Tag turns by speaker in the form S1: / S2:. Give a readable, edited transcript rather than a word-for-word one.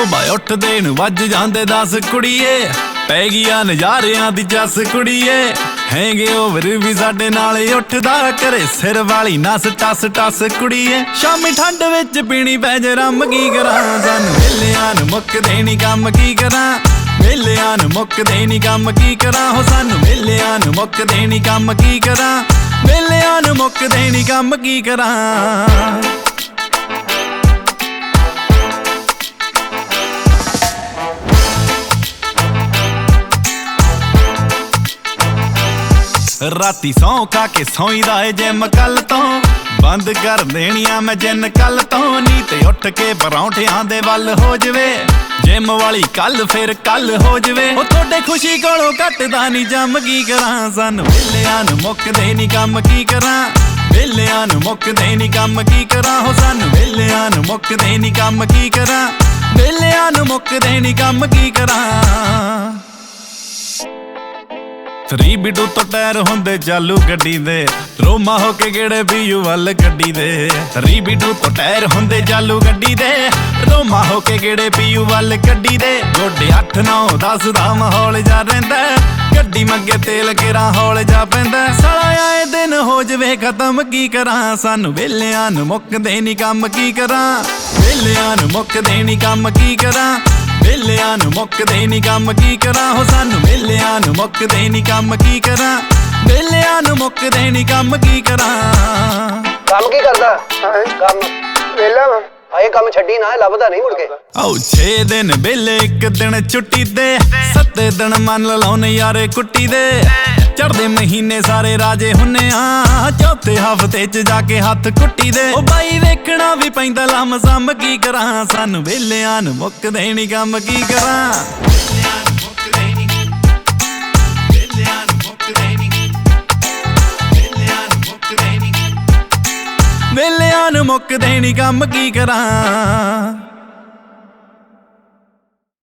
S1: ਸੁਬਾ ਉੱਠਦੇ ਨੂੰ ਵੱਜ ਜਾਂਦੇ 10 ਕੁੜੀਏ, ਪੈ ਗਈਆਂ ਨਜ਼ਾਰਿਆਂ ਦੀ ਜੱਸ ਕੁੜੀਏ। ਹੈਂਗ ਓਵਰ ਵੀ ਸਾਡੇ ਨਾਲ ਉੱਠਦਾ ਕਰੇ, ਸਿਰ ਵਾਲੀ ਨਸ ਟਸ ਟਸ ਕੁੜੀਏ। ਸ਼ਾਮੀ ਠੰਡ ਵਿੱਚ ਪੀਣੀ ਪੈ ਜੇ ਰੰਮ, ਕੀ ਕਰਾਂ ਸਾਨੂੰ ਵੇਲਿਆਂ ਨੂੰ ਮੁੱਕਦੇ ਨੀ ਕੰਮ, ਕੀ ਕਰਾਂ ਵੇਲਿਆਂ ਨੂੰ ਮੁੱਕਦੇ ਨੀ ਕੰਮ, ਕੀ ਕਰਾਂ ਹੋ ਸਾਨੂੰ ਵੇਲਿਆਂ ਨੂੰ ਮੁੱਕਦੇ ਨੀ ਕੰਮ, ਕੀ ਕਰਾਂ ਵੇਲਿਆਂ ਨੂੰ ਮੁੱਕਦੇ ਨੀ ਕੰਮ, ਕੀ ਕਰਾਂ। ਰਾਤੀ ਸੌਂ ਖਾ ਕੇ ਸੌਂਈਦਾ ਏ ਜਿਮ ਕੱਲ ਤੋਂ, ਬੰਦ ਕਰ ਦੇਣੀਆਂ ਮੈਂ ਜਿੰਨ ਕੱਲ ਤੋਂ। ਨੀ ਤੇ ਉੱਠ ਕੇ ਪਰੌਂਠਿਆਂ ਦੇ ਵੱਲ ਹੋ ਜਵੇ, ਜਿਮ ਵਾਲੀ ਕੱਲ ਫਿਰ ਕੱਲ ਹੋ ਜਵੇ। ਉਹ ਤੁਹਾਡੇ ਖੁਸ਼ੀ ਕੋਲੋਂ ਘਟਦਾ ਨੀ ਜੰਮ, ਕੀ ਕਰਾਂ ਸਾਨੂੰ ਵੇਲਿਆਂ ਨੂੰ ਮੁੱਕਦੇ ਨੀ ਕੰਮ, ਕੀ ਕਰਾਂ ਵੇਲਿਆਂ ਨੂੰ ਮੁੱਕਦੇ ਨੀ ਕੰਮ, ਕੀ ਕਰਾਂ ਹੋ ਸਾਨੂੰ ਵੇਲਿਆਂ ਨੂੰ ਮੁੱਕਦੇ ਨੀ ਕੰਮ, ਕੀ ਕਰਾਂ ਵੇਲਿਆਂ ਨੂੰ ਮੁੱਕਦੇ ਨੀ ਕੰਮ, ਕੀ ਕਰਾਂ। 3B2 ਤੋਂ ਟਾਇਰ ਹੁੰਦੇ ਚਾਲੂ ਗੱਡੀ ਦੇ, ਰੋਮਾ ਹੋ ਕੇ ਗੇੜੇ ਪੀਯੂ ਵੱਲ ਗੱਡੀ ਦੇ। 3B2 ਤੋਂ ਟਾਇਰ ਹੁੰਦੇ ਚਾਲੂ ਗੱਡੀ ਦੇ, ਰੋਮਾ ਹੋ ਕੇ ਗੇੜੇ ਪੀਯੂ ਵੱਲ ਗੱਡੀ ਦੇ। ਗੋਡੇ 8 9 10 ਦਾ ਮਾਹੌਲ ਜਾ ਰਹਿੰਦਾ, ਗੱਡੀ ਮੰਗੇ ਤੇਲ ਕੇਰਾ ਹੌਲ ਜਾ ਪੈਂਦਾ। ਸਾਲਾ ਆਏ ਦਿਨ ਹੋ ਜਵੇ ਖਤਮ, ਕੀ ਕਰਾਂ ਸਾਨੂੰ ਵੇਲਿਆਂ ਨੂੰ ਮੁੱਕਦੇ ਨੀ ਕੰਮ, ਕੀ ਕਰਾਂ ਵੇਲਿਆਂ ਨੂੰ ਮੁੱਕਦੇ ਨੀ ਕੰਮ, ਕੀ ਕਰਾਂ ਵੇਲਿਆਂ ਨੂੰ ਮੁੱਕਦੇ ਨੀ ਕੰਮ, ਕੀ ਕਰਾਂ ਹੋ ਸਾਨੂੰ ਵੇਲਿਆਂ ਨੂੰ ਮੁੱਕਦੇ ਨੀ ਕੰਮ, ਕੀ ਕਰਾਂ ਵੇਲਿਆਂ ਨੂੰ ਮੁੱਕਦੇ ਨੀ ਕੰਮ, ਕੀ ਕਰਾਂ।
S2: ਕੰਮ ਕੀ ਕਰਦਾ? ਕੰਮ ਵੇਲਾ ਵਾ, ਆਏ ਕੰਮ ਛੱਡੀ ਨਾ, ਲੱਭਦਾ ਨਹੀਂ ਮੁੜ ਕੇ।
S1: ਆਓ 6 ਦਿਨ ਵੇਲੇ 1 ਦਿਨ ਛੁੱਟੀ ਦੇ, 7 ਦਿਨ ਮੰਨ ਲਾਉਨੇ ਯਾਰੇ ਕੁੱਟੀ ਦੇ। ਚੜ੍ਹਦੇ ਮਹੀਨੇ ਸਾਰੇ ਰਾਜੇ ਹੁੰਨੇ ਆ, ਚੌਥੇ ਹਫ਼ਤੇ ਚ ਜਾ ਕੇ ਹੱਥ ਕੁੱਟੀ ਦੇ। ਉਹ ਬਾਈ ਵੇਖਣਾ ਵੀ ਪੈਂਦਾ ਲੰਮ ਸਮ, ਕੀ ਕਰਾਂ ਸਾਨੂੰ ਵੇਲਿਆਂ ਨੂੰ ਮੁੱਕਦੇ ਨੀ ਕੰਮ, ਕੀ ਕਰਾਂ ਵੇਲਿਆਂ ਨੂੰ ਮੁੱਕਦੇ ਨੀ ਵੇਲਿਆਂ ਨੂੰ ਮੁੱਕਦੇ ਨੀ ਵੇਲਿਆਂ ਨੂੰ ਮੁੱਕਦੇ ਨੀ ਵੇਲਿਆਂ ਨੂੰ ਮੁੱਕਦੇ ਨੀ ਕੰਮ, ਕੀ ਕਰਾਂ।